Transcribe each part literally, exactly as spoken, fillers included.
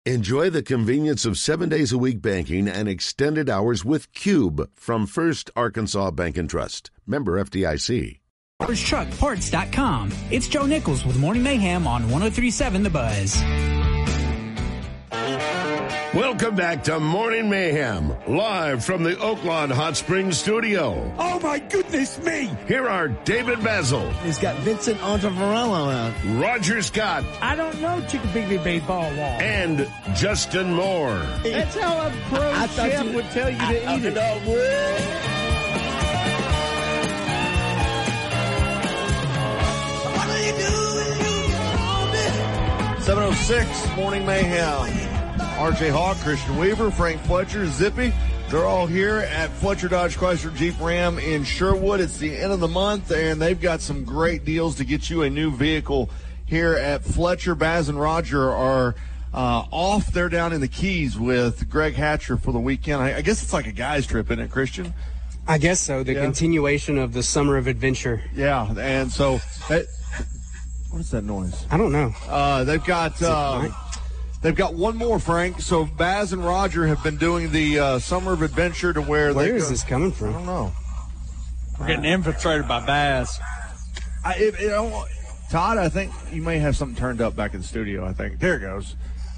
Enjoy the convenience of seven days a week banking and extended hours with Cube from First Arkansas Bank and Trust. Member F D I C. Truck Parts dot com. It's Joe Nichols with Morning Mayhem on one oh three point seven The Buzz. Welcome back to Morning Mayhem, live from the Oaklawn Hot Springs studio. Oh, my goodness me! Here are David Basil. He's got Vincent Ontavarello out. Roger Scott. I don't know Chickabiddy Bay Ball Wall. And Justin Moore. That's how a pro I chef you, would tell you I, to I, eat it. I would. seven oh six, Morning Mayhem. R J Hawk, Christian Weaver, Frank Fletcher, Zippy. They're all here at Fletcher Dodge Chrysler Jeep Ram in Sherwood. It's the end of the month, and they've got some great deals to get you a new vehicle here at Fletcher. Baz and Roger are uh, off. They're down in the Keys with Greg Hatcher for the weekend. I, I guess it's like a guy's trip, isn't it, Christian? I guess so. The yeah. continuation of the summer of adventure. Yeah, and so that, what is that noise? I don't know. Uh, they've got... Um, They've got one more, Frank. So Baz and Roger have been doing the uh, Summer of Adventure to where Where they is go, this coming from? I don't know. We're getting infiltrated by Baz. I, it, it, Todd, I think you may have something turned up back in the studio, I think. There it goes.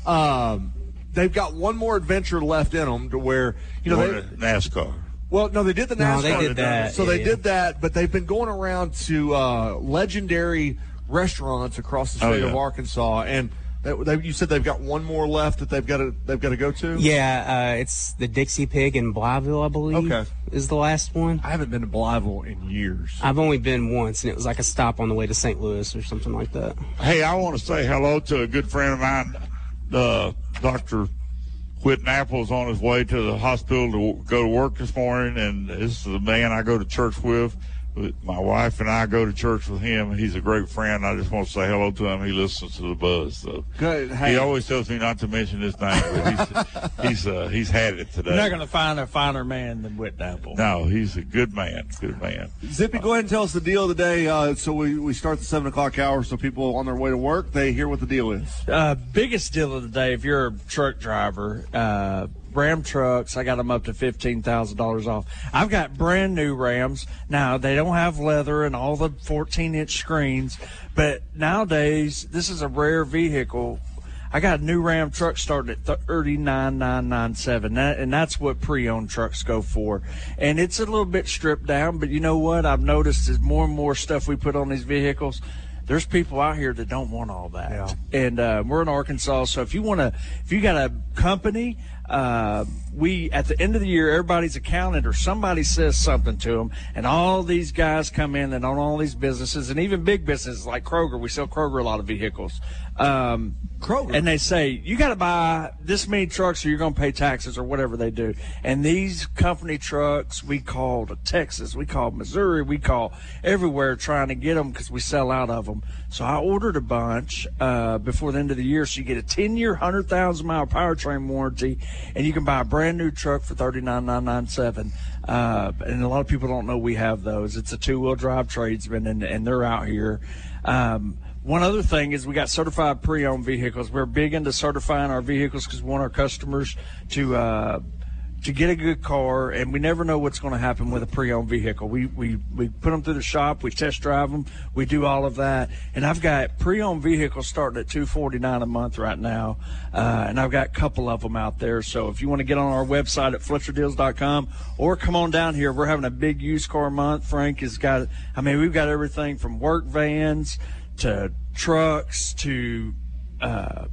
Um, they've got one more adventure left in them to where, you know, they, NASCAR. Well, no, they did the NASCAR. No, they did that. So yeah, they yeah. did that, but they've been going around to uh, legendary restaurants across the state oh, yeah. of Arkansas, and They, they, you said they've got one more left that they've got to they've got to go to. Yeah, uh, it's the Dixie Pig in Blyville, I believe. Okay. Is the last one. I haven't been to Blyville in years. I've only been once, and it was like a stop on the way to Saint Louis or something like that. Hey, I want to say hello to a good friend of mine, uh, Doctor Whit Apple's on his way to the hospital to go to work this morning, and this is the man I go to church with. My wife and I go to church with him. He's a great friend. I just want to say hello to him. He listens to the Buzz. So Good. Hey. He always tells me not to mention his name, but he's he's uh, he's had it today. You're not going to find a finer man than Whit Apple. No, he's a good man. Good man. Zippy, go ahead and tell us the deal today. Uh, so we, we start the seven o'clock hour, so people on their way to work, they hear what the deal is. Uh, biggest deal of the day, if you're a truck driver, uh, Ram trucks, I got them up to fifteen thousand dollars off. I've got brand new Rams. Now, they don't have leather and all the fourteen inch screens, but nowadays, this is a rare vehicle. I got a new Ram truck starting at thirty-nine thousand nine hundred ninety-seven dollars, and that's what pre-owned trucks go for. And it's a little bit stripped down, but you know what? I've noticed as more and more stuff we put on these vehicles, there's people out here that don't want all that. Yeah. And uh, we're in Arkansas, so if you want to, if you got a company, uh, we, at the end of the year, everybody's accountant or somebody says something to them, and all these guys come in and own all these businesses, and even big businesses like Kroger. We sell Kroger a lot of vehicles. Um, Kroger. And they say, you got to buy this many trucks or you're going to pay taxes or whatever they do. And these company trucks, we call to Texas, we call Missouri, we call everywhere trying to get them because we sell out of them. So I ordered a bunch uh, before the end of the year. So you get a ten-year, one hundred thousand mile powertrain warranty, and you can buy a brand new truck for thirty-nine thousand nine hundred ninety-seven dollars. Uh, and a lot of people don't know we have those. It's a two-wheel drive tradesman, and, and they're out here. Um, One other thing is we got certified pre-owned vehicles. We're big into certifying our vehicles because we want our customers to uh, to get a good car, and we never know what's going to happen with a pre-owned vehicle. We, we we put them through the shop, we test drive them, we do all of that. And I've got pre-owned vehicles starting at two hundred forty-nine dollars a month right now, uh, and I've got a couple of them out there. So if you want to get on our website at fletcher deals dot com or come on down here, we're having a big used car month. Frank has got, I mean, we've got everything from work vans to trucks to uh,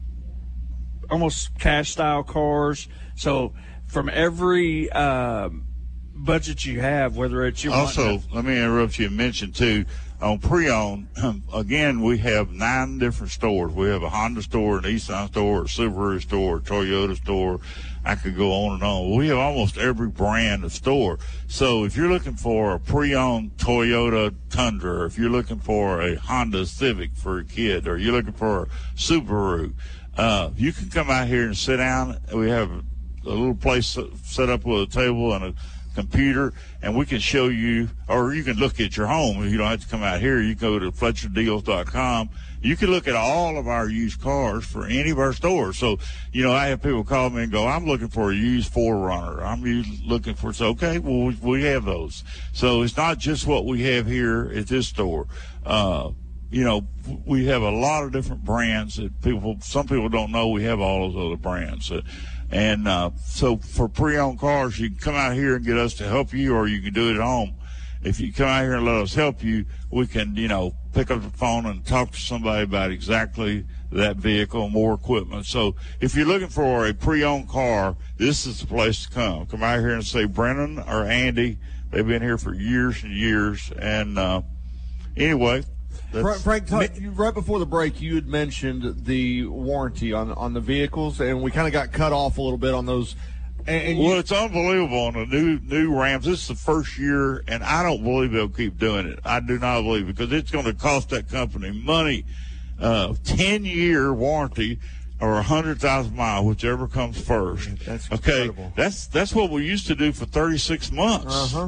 almost cash style cars. So from every uh, budget you have, whether it's your also, want to- let me interrupt you and mention too, on pre-owned, again, we have nine different stores. We have a Honda store, an Nissan store, a Subaru store, a Toyota store. I could go on and on. We have almost every brand of store. So if you're looking for a pre-owned Toyota Tundra, or if you're looking for a Honda Civic for a kid, or you're looking for a Subaru, uh, you can come out here and sit down. We have a little place set up with a table and a computer, and we can show you, or you can look at your home. You don't have to come out here. You go to Fletcher Deals dot com. You can look at all of our used cars for any of our stores. So, you know, I have people call me and go, I'm looking for a used four runner. I'm looking for, so, okay, well, we, we have those. So it's not just what we have here at this store. Uh, you know, we have a lot of different brands that people, some people don't know we have all those other brands. Uh, and uh, so for pre-owned cars, you can come out here and get us to help you, or you can do it at home. If you come out here and let us help you, we can, you know, pick up the phone and talk to somebody about exactly that vehicle, more equipment. So if you're looking for a pre-owned car, this is the place to come. Come out here and say Brennan or Andy. They've been here for years and years. And uh, anyway. Frank, talk, right before the break, you had mentioned the warranty on on the vehicles, and we kind of got cut off a little bit on those. And, and well, you, it's unbelievable on the new new Rams. This is the first year, and I don't believe they'll keep doing it. I do not believe it, because it's going to cost that company money. Uh, ten-year warranty or one hundred thousand miles, whichever comes first. That's okay. incredible. That's that's what we used to do for thirty-six months. Uh-huh.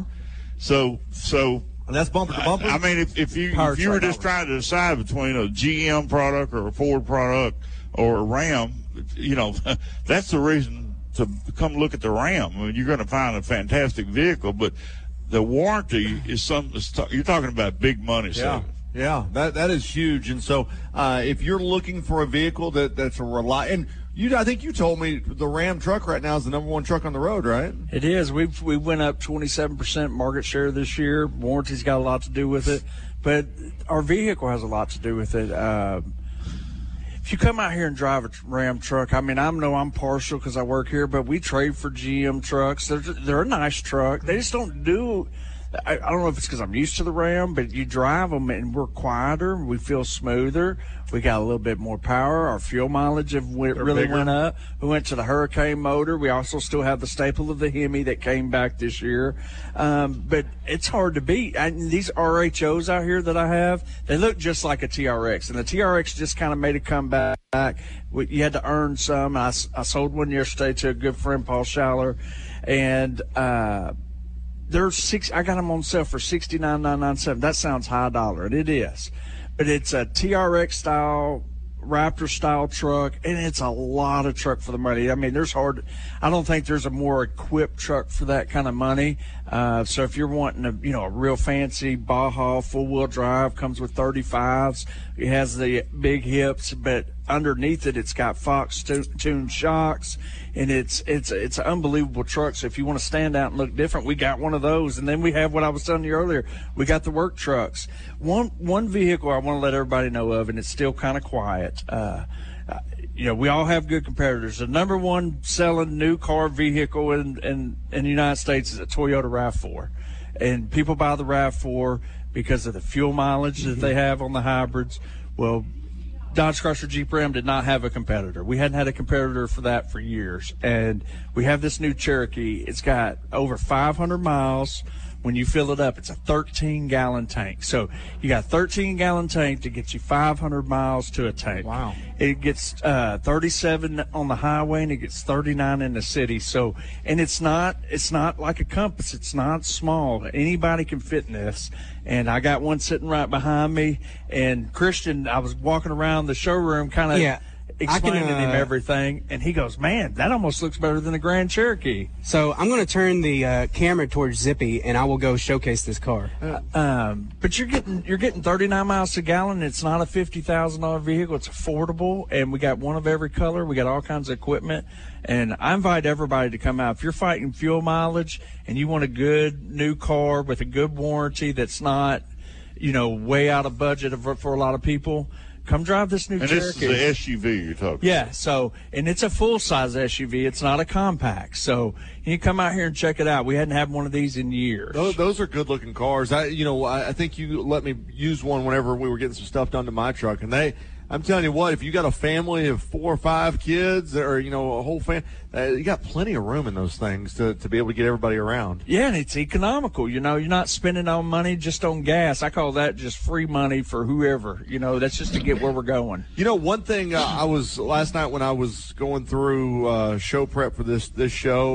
So so. And that's bumper to bumper? I, I mean, if, if you if you were just trying to decide between a G M product or a Ford product or a Ram, you know, that's the reason to come look at the Ram. I mean, you're going to find a fantastic vehicle, but the warranty is something. You're talking about big money. Yeah. Saving. Yeah, that that is huge. And so uh, if you're looking for a vehicle that, that's a rely and you, I think you told me the Ram truck right now is the number one truck on the road, right? It is. We've we went up twenty-seven percent market share this year. Warranty's got a lot to do with it, but our vehicle has a lot to do with it. Uh, if you come out here and drive a Ram truck, I mean, I know I'm partial because I work here, but we trade for G M trucks. They're they're a nice truck. They just don't do. I, I don't know if it's because I'm used to the Ram, but you drive them and we're quieter. We feel smoother. We got a little bit more power. Our fuel mileage have went, really bigger. went up. We went to the Hurricane motor. We also still have the staple of the Hemi that came back this year. Um, but it's hard to beat. I, these R H Os out here that I have, they look just like a T R X. And the T R X just kind of made a comeback. We, you had to earn some. I, I sold one yesterday to a good friend, Paul Schaller. And, uh, There's six. I got them on sale for sixty-nine thousand nine hundred ninety-seven dollars. That sounds high dollar, and it is. But it's a T R X style, Raptor style truck, and it's a lot of truck for the money. I mean, there's hard. I don't think there's a more equipped truck for that kind of money. Uh, so if you're wanting a, you know, a real fancy Baja full wheel drive, comes with thirty-fives. It has the big hips, but underneath it, it's got Fox tuned shocks, and it's it's it's an unbelievable truck. So if you want to stand out and look different, we got one of those. And then we have what I was telling you earlier. We got the work trucks. One one vehicle I want to let everybody know of, and it's still kind of quiet. Uh, you know, we all have good competitors. The number one selling new car vehicle in in, in the United States is a Toyota RAV four, and people buy the RAV four because of the fuel mileage that they have on the hybrids. Well, Dodge Chrysler Jeep Ram did not have a competitor. We hadn't had a competitor for that for years. And we have this new Cherokee. It's got over five hundred miles. When you fill it up, it's a thirteen gallon tank. So you got a thirteen gallon tank to get you five hundred miles to a tank. Wow. It gets uh, thirty-seven on the highway, and it gets thirty-nine in the city. So, and it's not it's not like a Compass. It's not small. Anybody can fit in this. And I got one sitting right behind me. And Christian, I was walking around the showroom kind of Yeah. explaining can, uh, to him everything, and he goes, man, that almost looks better than a Grand Cherokee. So I'm going to turn the uh, camera towards Zippy, and I will go showcase this car. Uh, um, but you're getting you're getting thirty-nine miles a gallon. It's not a fifty thousand dollars vehicle. It's affordable, and we got one of every color. We got all kinds of equipment, and I invite everybody to come out. If you're fighting fuel mileage and you want a good new car with a good warranty that's not, you know, way out of budget for, for a lot of people, come drive this new and Cherokee. And this is the S U V you're talking Yeah, so, and it's a full-size S U V. It's not a compact. So you come out here and check it out. We hadn't had one of these in years. Those, those are good-looking cars. I, you know, I, I think you let me use one whenever we were getting some stuff done to my truck, and they. I'm telling you what, if you got a family of four or five kids, or you know, a whole family, uh, you got plenty of room in those things to, to be able to get everybody around. Yeah, and it's economical. You know, you're not spending on money just on gas. I call that just free money for whoever. You know, that's just to get where we're going. You know, one thing uh, I was last night when I was going through uh, show prep for this this show.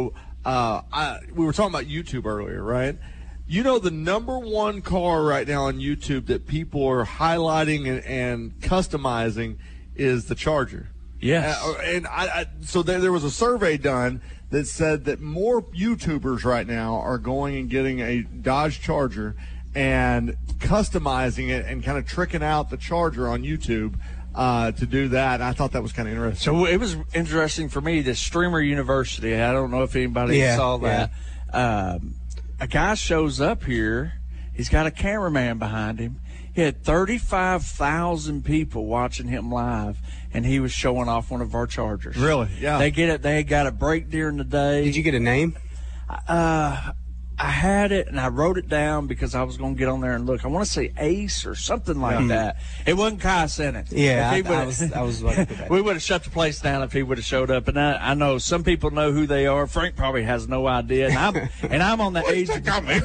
uh, I, we were talking about YouTube earlier, right? You know, the number one car right now on YouTube that people are highlighting and, and customizing is the Charger. Yes. Uh, and I, I so there, there was a survey done that said that more YouTubers right now are going and getting a Dodge Charger and customizing it and kind of tricking out the Charger on YouTube uh, to do that. I thought that was kind of interesting. So it was interesting for me, the Streamer University. I don't know if anybody Yeah, saw that. Um, a guy shows up here. He's got a cameraman behind him. He had thirty-five thousand people watching him live, and he was showing off one of our Chargers. Really? Yeah. They get it. They got a break during the day. Did you get a name? Uh, I had it, and I wrote it down because I was going to get on there and look. I want to say Ace or something like Yeah. that. It wasn't Kai Sennett. Yeah, If he I, I would've- was. I was like, okay. we would have shut the place down if he would have showed up. And I, I know some people know who they are. Frank probably has no idea. And I'm, and I'm on the age.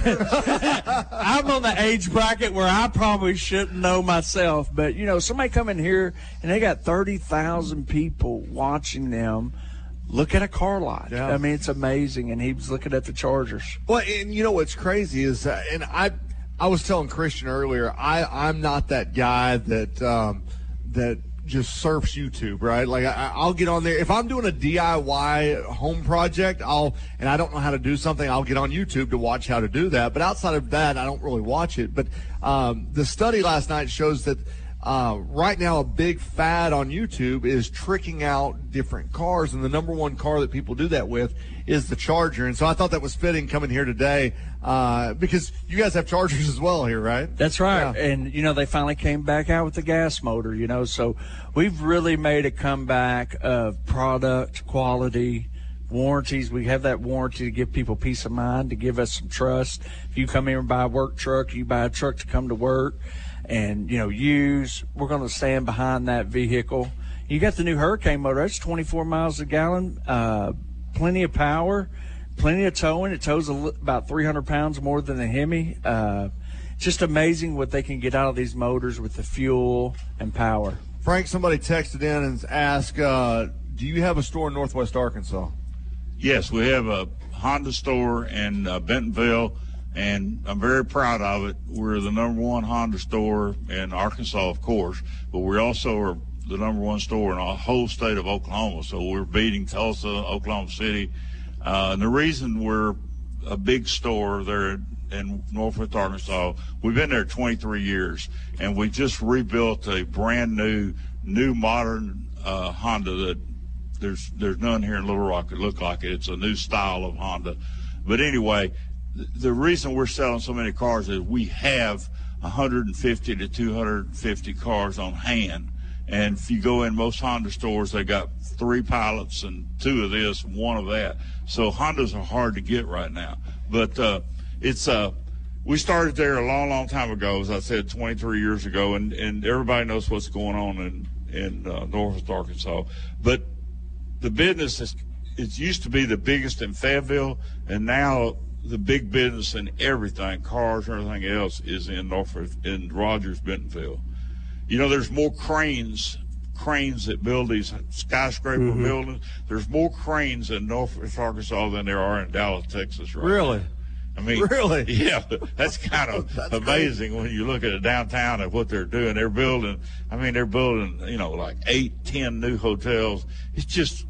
I'm on the age bracket where I probably shouldn't know myself. But you know, somebody come in here and they got thirty thousand people watching them look at a car lot. Yeah. I mean, it's amazing. And he was looking at the Chargers. Well, and you know what's crazy is, uh, and I, I was telling Christian earlier, I, I'm not that guy that um, that just surfs YouTube, right? Like I, I'll get on there if I'm doing a D I Y home project, I'll and I don't know how to do something, I'll get on YouTube to watch how to do that. But outside of that, I don't really watch it. But um, the study last night shows that. Uh, right now, a big fad on YouTube is tricking out different cars, and the number one car that people do that with is the Charger. And so I thought that was fitting coming here today uh, because you guys have Chargers as well here, right? That's right. Yeah. And, you know, they finally came back out with the gas motor, you know, so we've really made a comeback of product quality, warranties. We have that warranty to give people peace of mind, to give us some trust. If you come here and buy a work truck, you buy a truck to come to work and, you know, use, we're going to stand behind that vehicle. You got the new Hurricane motor. That's twenty-four miles a gallon, uh, plenty of power, plenty of towing. It tows a, li- about three hundred pounds more than the Hemi. Uh, just amazing what they can get out of these motors with the fuel and power. Frank, somebody texted in and asked, uh, do you have a store in Northwest Arkansas? Yes, we have a Honda store in uh, Bentonville, and I'm very proud of it. We're the number one Honda store in Arkansas, of course, but we also are the number one store in the whole state of Oklahoma. So we're beating Tulsa, Oklahoma City. Uh, and the reason we're a big store there in Northwest Arkansas, we've been there twenty-three years, and we just rebuilt a brand new, new modern uh, Honda that there's there's none here in Little Rock that look like it. It's a new style of Honda. But anyway, th- the reason we're selling so many cars is we have one hundred fifty to two hundred fifty cars on hand. And if you go in most Honda stores, they got three pilots and two of this and one of that. So Hondas are hard to get right now. But uh, it's uh, we started there a long, long time ago, as I said, twenty-three years ago, and, and everybody knows what's going on in in uh, Northwest Arkansas. But the business is, it used to be the biggest in Fayetteville, and now the big business in everything, cars and everything else, is in Norfolk, in Rogers, Bentonville. You know, there's more cranes, cranes that build these skyscraper Mm-hmm. buildings. There's more cranes in Northwest Arkansas than there are in Dallas, Texas, right Really? now. I mean, Really? Yeah, that's kind of That's amazing when you look at a downtown and what they're doing. They're building, I mean, they're building, you know, like eight, ten new hotels. It's just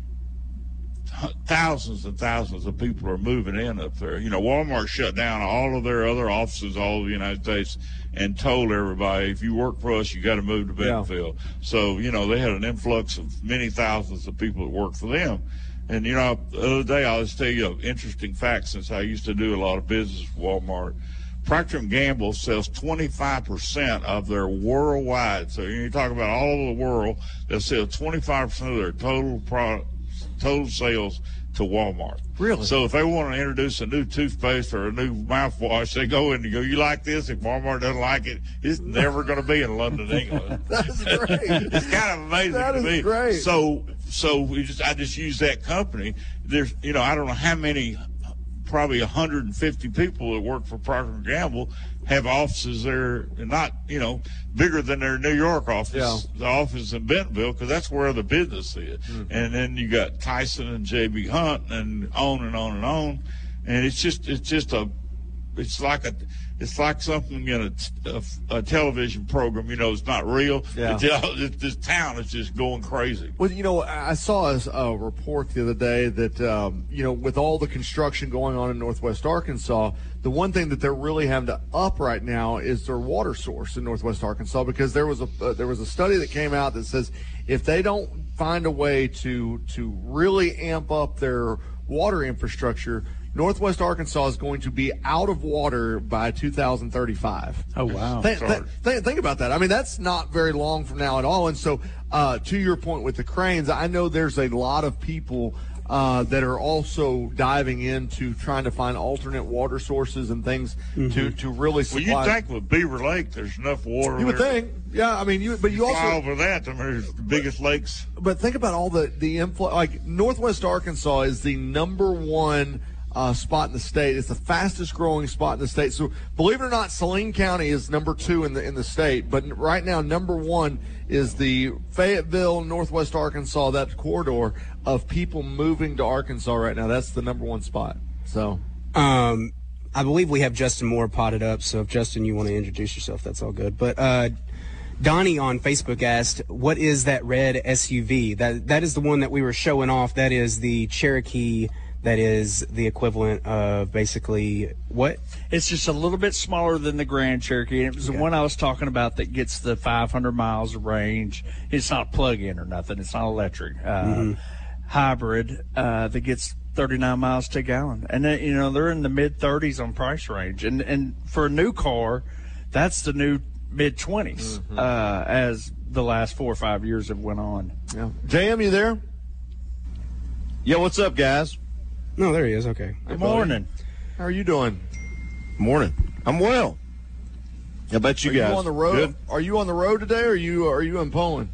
thousands and thousands of people are moving in up there. You know, Walmart shut down all of their other offices all over the United States and told everybody, if you work for us, you got to move to Bentonville. Yeah. So, you know, they had an influx of many thousands of people that work for them. And, you know, the other day, I'll just tell you an interesting fact, since I used to do a lot of business with Walmart. Procter and Gamble sells twenty-five percent of their worldwide. So you talk about all over the world, they'll sell twenty-five percent of their total product, total sales to Walmart. Really? So if they want to introduce a new toothpaste or a new mouthwash, they go in and go, you like this? If Walmart doesn't like it, it's never going to be in London, England. That's great. It's kind of amazing That to is me. great. So, so we just, I just use that company. There's, you know, I don't know how many probably one hundred fifty people that work for Procter and Gamble have offices there, and not, you know, bigger than their New York office, Yeah. the office in Bentonville, because that's where the business is. Mm-hmm. And then you got Tyson and J B. Hunt and on and on and on. And it's just, it's just a, it's like a, it's like something in a, a, a television program, you know, it's not real. Yeah. It's, it, this town is just going crazy. Well, you know, I saw a, a report the other day that, um, you know, with all the construction going on in Northwest Arkansas, the one thing that they're really having to up right now is their water source in Northwest Arkansas, because there was a uh, there was a study that came out that says if they don't find a way to to really amp up their water infrastructure, Northwest Arkansas is going to be out of water by two thousand thirty-five. Oh, wow. Think, think, think, think about that. I mean, that's not very long from now at all. And so, uh, to your point with the cranes, I know there's a lot of people uh, that are also diving into trying to find alternate water sources and things mm-hmm. to, to really supply. Well, you think with Beaver Lake, there's enough water. You would there. think, yeah. I mean, you but you, you also fly over that. There's the biggest lakes. But think about all the the inflow. Like Northwest Arkansas is the number one Uh, spot in the state. It's the fastest growing spot in the state. So believe it or not, Saline County is number two in the in the state. But right now, number one is the Fayetteville, Northwest Arkansas, that corridor of people moving to Arkansas right now. That's the number one spot. So, um, I believe we have Justin Moore potted up. So if Justin, you want to introduce yourself, that's all good. But uh, Donnie on Facebook asked, "What is that red S U V?" That that is the one that we were showing off. That is the Cherokee. That is the equivalent of basically what? It's just a little bit smaller than the Grand Cherokee. It was okay. the one I was talking about that gets the five hundred miles of range. It's not plug-in or nothing. It's not electric. Uh, mm-hmm. Hybrid uh, that gets thirty-nine miles to a gallon. And, then, you know, they're in the mid-thirties on price range. And, and for a new car, that's the new mid-twenties mm-hmm. uh, as the last four or five years have went on. Yeah. J M, you there? Yo, what's up, guys? No, there he is. Okay. Good morning. How are you doing? Morning. I'm well. How about you are guys? You on the road? Good? Are you on the road today, or are you are you in Poland?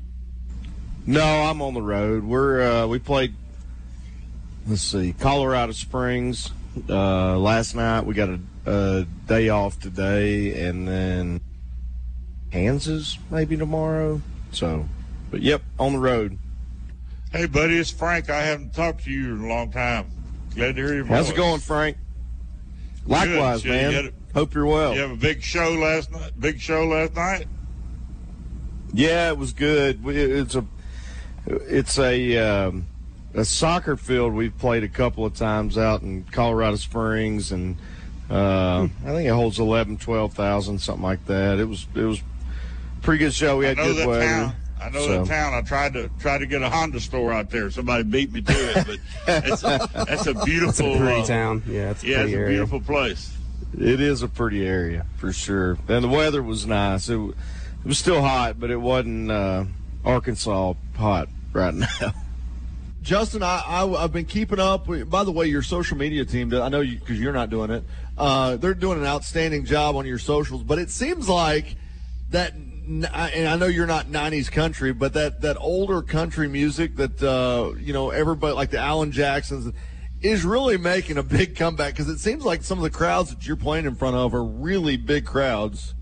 No, I'm on the road. We're uh, we played. Let's see, Colorado Springs uh, last night. We got a, a day off today, and then Kansas maybe tomorrow. So, but yep, on the road. Hey, buddy, it's Frank. I haven't talked to you in a long time. Glad to hear your voice. How's it going, Frank? Likewise, Good. man. You a, Hope you're well. You have a big show last night. Big show last night. Yeah, it was good. It's a it's a um, a soccer field we've played a couple of times out in Colorado Springs, and uh, I think it holds eleven, twelve thousand, something like that. It was it was a pretty good show. We had good weather. Town. I know so. that town. I tried to try to get a Honda store out there. Somebody beat me to it, but it's a, that's a beautiful it's a pretty uh, town. Yeah, it's a yeah, pretty it's a area. beautiful place. It is a pretty area for sure, and the weather was nice. It, it was still hot, but it wasn't uh, Arkansas hot right now. Justin, I, I I've been keeping up. With, by the way, your social media team, I know you because you're not doing it. Uh, they're doing an outstanding job on your socials, but it seems like that. And I know you're not nineties country, but that, that older country music that, uh, you know, everybody like the Alan Jacksons is really making a big comeback, because it seems like some of the crowds that you're playing in front of are really big crowds.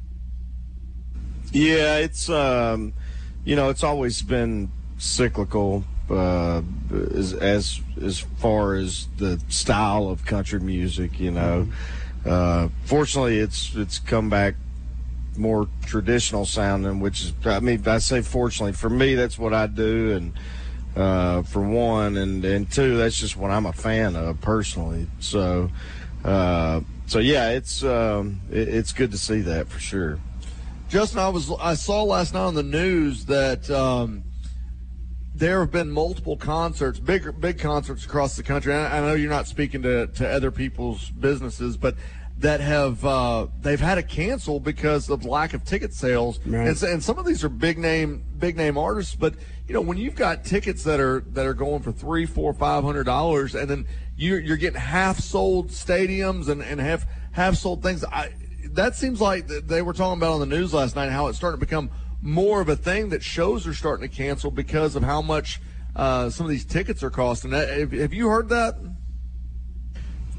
Yeah, it's, um, you know, it's always been cyclical uh, as, as as far as the style of country music, you know. Uh, fortunately, it's it's come back more traditional sounding, which is, I mean, I say fortunately for me, that's what I do, and uh, for one, and and two, that's just what I'm a fan of personally. So, uh, so yeah, it's um, it, it's good to see that for sure. Justin, I was I saw last night on the news that um, there have been multiple concerts, big big concerts across the country. I, I know you're not speaking to to other people's businesses, but that have uh, they've had to cancel because of lack of ticket sales, right. and, and some of these are big name big name artists. But you know, when you've got tickets that are that are going for three, four, five hundred dollars, and then you're you're getting half sold stadiums and and half half sold things, I, that seems like they were talking about on the news last night how it's starting to become more of a thing that shows are starting to cancel because of how much uh, some of these tickets are costing. Have, have you heard that?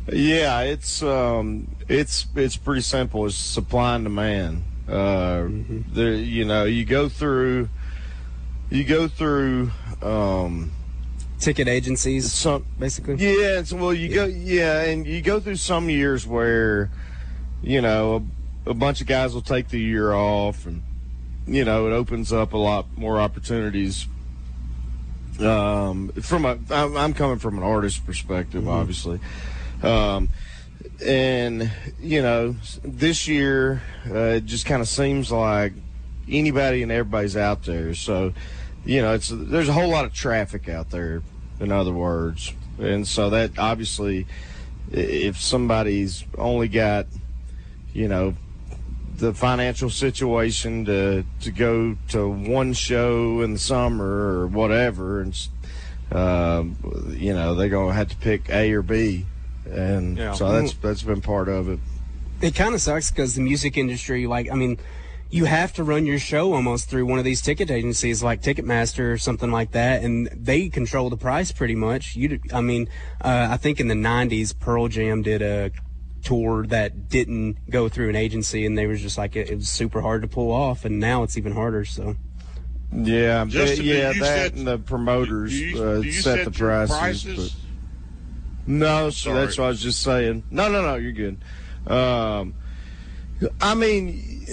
Yeah, it's um, it's it's pretty simple. It's supply and demand. Uh, mm-hmm. There, you know, you go through, you go through. Um, Ticket agencies, some basically. Yeah, it's, well, you yeah. go, yeah, and you go through some years where, you know, a, a bunch of guys will take the year off, and you know, it opens up a lot more opportunities. Um, from a, I'm, I'm coming from an artist perspective, mm-hmm. obviously, um, and you know, this year uh, it just kind of seems like anybody and everybody's out there, so. You know, it's there's a whole lot of traffic out there, in other words. And so that obviously, if somebody's only got, you know, the financial situation to to go to one show in the summer or whatever, and, uh, you know, they're going to have to pick A or B. And yeah. so that's that's been part of it. It kind of sucks because the music industry, like, I mean, you have to run your show almost through one of these ticket agencies like Ticketmaster or something like that, and they control the price pretty much. You, I mean, uh, I think in the nineties, Pearl Jam did a tour that didn't go through an agency, and they was just like, it, it was super hard to pull off, and now it's even harder, so. Yeah, Justin, yeah, that set, and the promoters do you, uh, do you set, set the prices. prices? But no, so Sorry. that's what I was just saying. No, no, no, you're good. Um, I mean...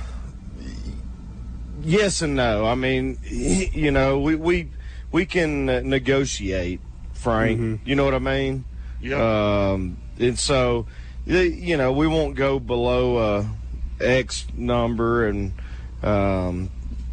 Yes and no. I mean, you know, we we, we can uh, negotiate, Frank. Mm-hmm. You know what I mean? Yeah. Um, and so, you know, we won't go below a X number, and um,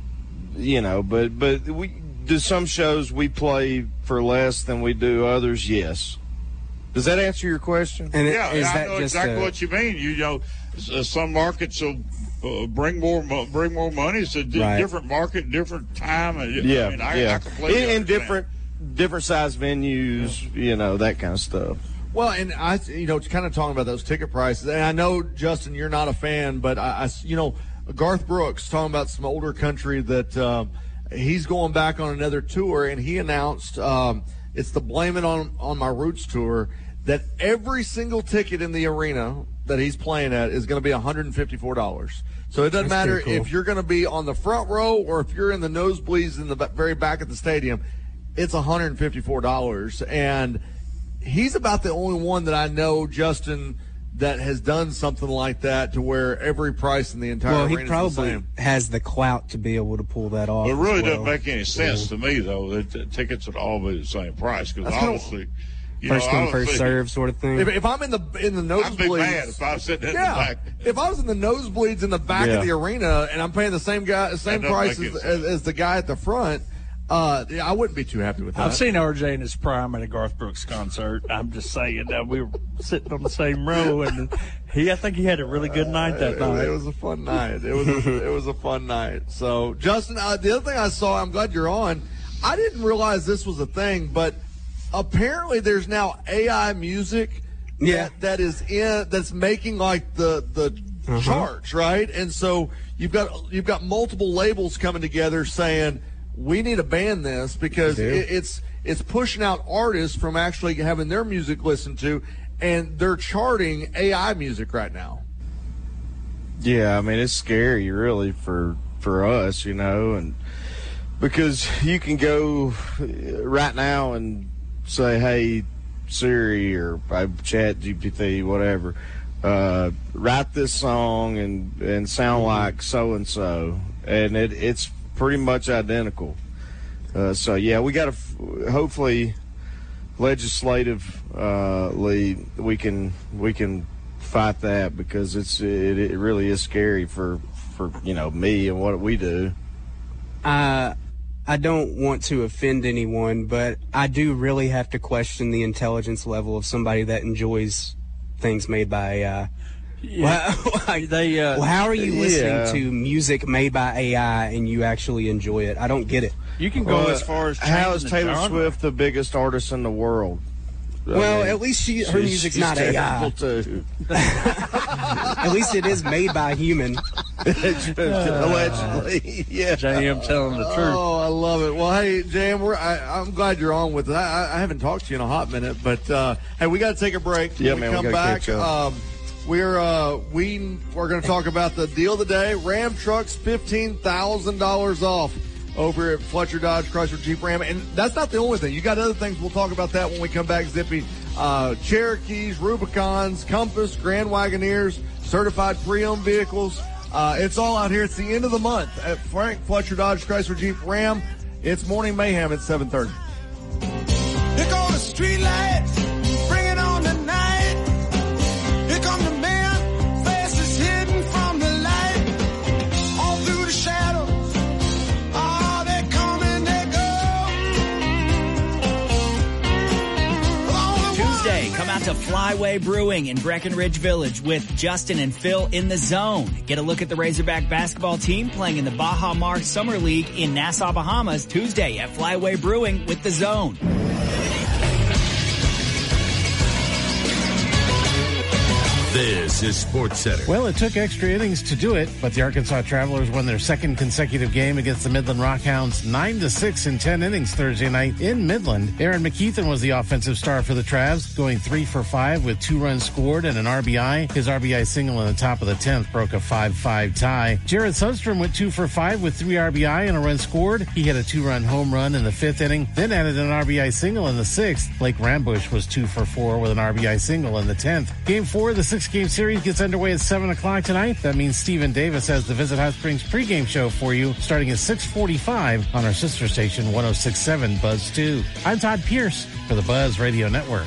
you know, but but we do some shows we play for less than we do others. Yes. Does that answer your question? And yeah, is I that know just exactly a... what you mean. You know, some markets will. Uh, bring more, bring more money. It's a di- right. different market, different time. Yeah, I mean, I, yeah. I completely in, in different, different size venues. Yeah. You know, that kind of stuff. Well, and I, you know, kind of talking about those ticket prices. And I know, Justin, you're not a fan, but I, I you know, Garth Brooks talking about some older country that um, he's going back on another tour, and he announced um, it's the Blame It on on My Roots tour, that every single ticket in the arena that he's playing at is going to be one hundred fifty-four dollars. So it doesn't That's matter cool. if you're going to be on the front row or if you're in the nosebleeds in the very back of the stadium, it's one hundred fifty-four dollars. And he's about the only one that I know, Justin, that has done something like that to where every price in the entire well, arena he probably is the same. Has the clout to be able to pull that off. It really well. doesn't make any sense yeah. to me, though, that the tickets would all be the same price, because obviously – You first know, come, first serve sort of thing. If, if I'm in the in the nosebleeds, I'd be mad if I was sitting in yeah, the back. If I was in the nosebleeds in the back yeah. of the arena and I'm paying the same guy, same price as, as, as the guy at the front, uh, I wouldn't be too happy with that. I've seen R J in his prime at a Garth Brooks concert. I'm just saying that we were sitting on the same row, and he, I think he had a really good night that uh, night. It was a fun night. It was a, it was a fun night. So, Justin, uh, the other thing I saw, I'm glad you're on. I didn't realize this was a thing, but apparently there's now A I music yeah. that, that is in that's making like the the uh-huh. charts, right? And so you've got you've got multiple labels coming together saying we need to ban this because it, it's it's pushing out artists from actually having their music listened to, and they're charting A I music right now. Yeah, I mean it's scary really for for us, you know, and because you can go right now and say, hey, Siri or Chat G P T, whatever, uh, write this song and, and sound mm-hmm. like so-and-so. And it, it's pretty much identical. Uh, so, yeah, we got to f- hopefully legislatively uh, we can we can fight that because it's it, it really is scary for, for, you know, me and what we do. Uh I don't want to offend anyone, but I do really have to question the intelligence level of somebody that enjoys things made by A I. Yeah. Well, they, uh, well, how are you listening yeah. to music made by A I and you actually enjoy it? I don't get it. You can go well, as far as how is Taylor genre. Swift the biggest artist in the world? Well, I mean, at least she, her music's she's not A I. Too. At least it is made by a human. Allegedly, yeah. J M telling the truth. Oh, I love it. Well, hey, J M, we're, I, I'm glad you're on with it. I, I haven't talked to you in a hot minute, but uh, hey, we got to take a break. Yeah, when man, we we come gotta back. catch up. Um, we're uh, we we're going to talk about the deal of the day. Ram trucks, fifteen thousand dollars off over at Fletcher Dodge Chrysler Jeep Ram, and that's not the only thing. You got other things. We'll talk about that when we come back. Zippy, uh, Cherokees, Rubicons, Compass, Grand Wagoneers, certified pre-owned vehicles. Uh, it's all out here. It's the end of the month at Frank Fletcher Dodge Chrysler Jeep Ram. It's Morning Mayhem at seven thirty. Here go the street lights, bring it on tonight. Here come the man, faces hidden from the light. All through the shadows, oh, they come and they go. Tuesday, come out to Flyway Brewing in Breckenridge Village with Justin and Phil in the zone. Get a look at the Razorback basketball team playing in the Baja Mar Summer League in Nassau, Bahamas, Tuesday at Flyway Brewing with the zone. This is Sports Center. Well, it took extra innings to do it, but the Arkansas Travelers won their second consecutive game against the Midland Rockhounds nine to six in ten innings Thursday night in Midland. Aaron McKeithen was the offensive star for the Travs, going three for five with two runs scored and an R B I. His R B I single in the top of the tenth broke a five five tie. Jared Sundstrom went two for five with three R B I and a run scored. He hit a two-run home run in the fifth inning, then added an R B I single in the sixth. Blake Rambush was two for four with an R B I single in the tenth. Game four of the sixth game series gets underway at seven o'clock tonight. That means Stephen Davis has the Visit Hot Springs pregame show for you starting at six forty-five on our sister station one oh six point seven Buzz two. I'm Todd Pierce for the Buzz Radio Network.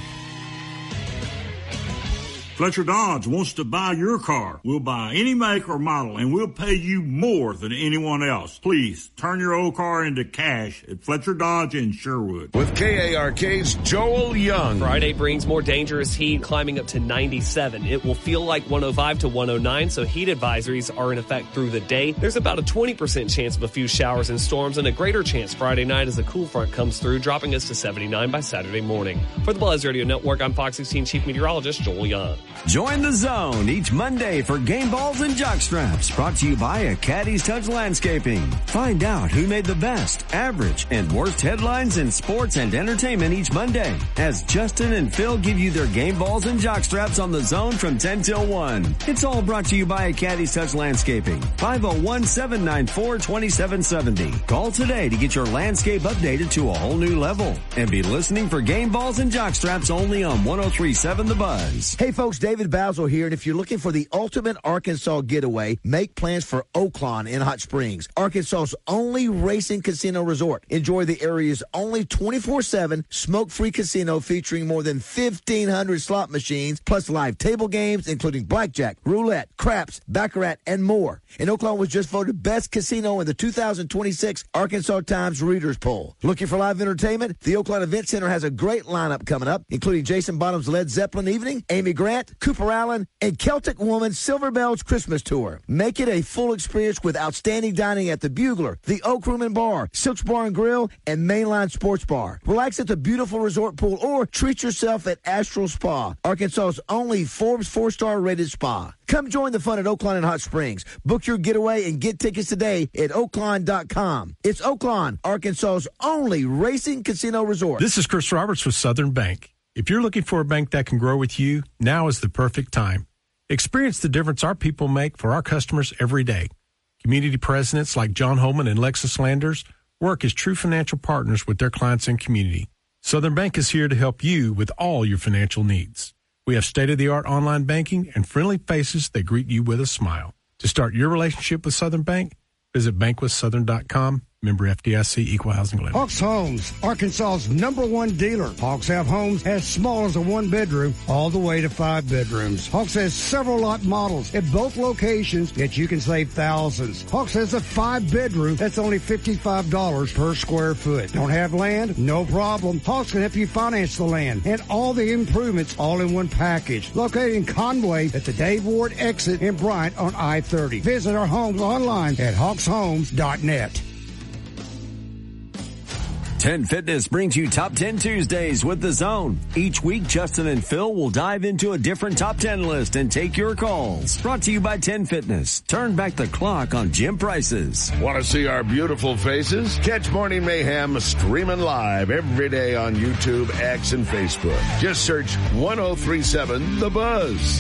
Fletcher Dodge wants to buy your car. We'll buy any make or model, and we'll pay you more than anyone else. Please turn your old car into cash at Fletcher Dodge in Sherwood. With K A R K's Joel Young. Friday brings more dangerous heat, climbing up to ninety-seven. It will feel like one oh five to one oh nine, so heat advisories are in effect through the day. There's about a twenty percent chance of a few showers and storms, and a greater chance Friday night as a cool front comes through, dropping us to seventy-nine by Saturday morning. For the Buzz Radio Network, I'm Fox sixteen Chief Meteorologist Joel Young. Join the zone each Monday for game balls and jock straps, brought to you by a Caddy's Touch Landscaping. Find out who made the best, average, and worst headlines in sports and entertainment each Monday as Justin and Phil give you their game balls and jock straps on the zone from ten till one. It's all brought to you by a Caddy's Touch Landscaping. five oh one, seven nine four, two seven seven oh. Call today to get your landscape updated to a whole new level. And be listening for game balls and jock straps only on one oh three point seven The Buzz. Hey folks, David Basil here, and if you're looking for the ultimate Arkansas getaway, make plans for Oaklawn in Hot Springs, Arkansas's only racing casino resort. Enjoy the area's only twenty-four seven smoke-free casino featuring more than fifteen hundred slot machines, plus live table games including blackjack, roulette, craps, baccarat, and more. And Oaklawn was just voted best casino in the two thousand twenty-six Arkansas Times Readers Poll. Looking for live entertainment? The Oaklawn Event Center has a great lineup coming up, including Jason Bottom's Led Zeppelin Evening, Amy Grant, Cooper Allen, and Celtic Woman Silver Bells Christmas Tour. Make it a full experience with outstanding dining at the Bugler, the Oak Room and Bar, Silks Bar and Grill, and Mainline Sports Bar. Relax at the beautiful resort pool or treat yourself at Astral Spa, Arkansas's only Forbes four-star rated spa. Come join the fun at Oaklawn in Hot Springs. Book your getaway and get tickets today at oaklawn dot com. It's Oaklawn, Arkansas's only racing casino resort. This is Chris Roberts with Southern Bank. If you're looking for a bank that can grow with you, now is the perfect time. Experience the difference our people make for our customers every day. Community presidents like John Holman and Lexus Landers work as true financial partners with their clients and community. Southern Bank is here to help you with all your financial needs. We have state-of-the-art online banking and friendly faces that greet you with a smile. To start your relationship with Southern Bank, visit bank with southern dot com. Member F D I C, Equal Housing Lender. Hawks Homes, Arkansas's number one dealer. Hawks have homes as small as a one bedroom all the way to five bedrooms. Hawks has several lot models at both locations that you can save thousands. Hawks has a five bedroom that's only fifty-five dollars per square foot. Don't have land? No problem. Hawks can help you finance the land and all the improvements all in one package. Located in Conway at the Dave Ward exit in Bryant on I thirty. Visit our homes online at hawks homes dot net. ten Fitness brings you Top ten Tuesdays with The Zone. Each week, Justin and Phil will dive into a different Top ten list and take your calls. Brought to you by ten Fitness. Turn back the clock on gym prices. Want to see our beautiful faces? Catch Morning Mayhem streaming live every day on YouTube, X, and Facebook. Just search one oh three seven The Buzz.